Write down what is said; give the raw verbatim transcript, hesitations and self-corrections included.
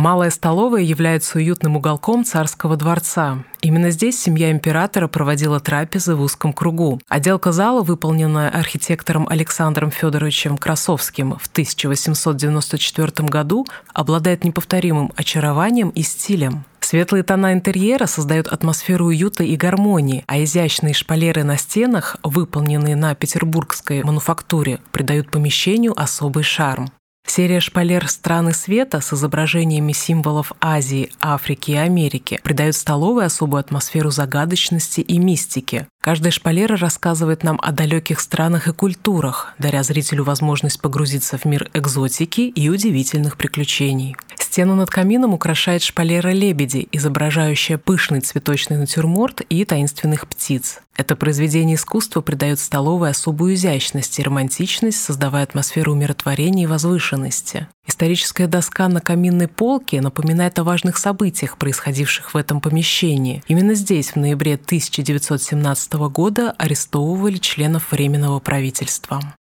Малая столовая является уютным уголком царского дворца. Именно здесь семья императора проводила трапезы в узком кругу. Отделка зала, выполненная архитектором Александром Федоровичем Красовским в тысяча восемьсот девяносто четвёртом году, обладает неповторимым очарованием и стилем. Светлые тона интерьера создают атмосферу уюта и гармонии, а изящные шпалеры на стенах, выполненные на петербургской мануфактуре, придают помещению особый шарм. Серия шпалер «Страны света» с изображениями символов Азии, Африки и Америки придает столовой особую атмосферу загадочности и мистики. Каждая шпалера рассказывает нам о далеких странах и культурах, даря зрителю возможность погрузиться в мир экзотики и удивительных приключений. Стену над камином украшает шпалера лебеди, изображающая пышный цветочный натюрморт и таинственных птиц. Это произведение искусства придает столовой особую изящность и романтичность, создавая атмосферу умиротворения и возвышенности. Историческая доска на каминной полке напоминает о важных событиях, происходивших в этом помещении. Именно здесь в ноябре тысяча девятьсот семнадцатого года арестовывали членов Временного правительства.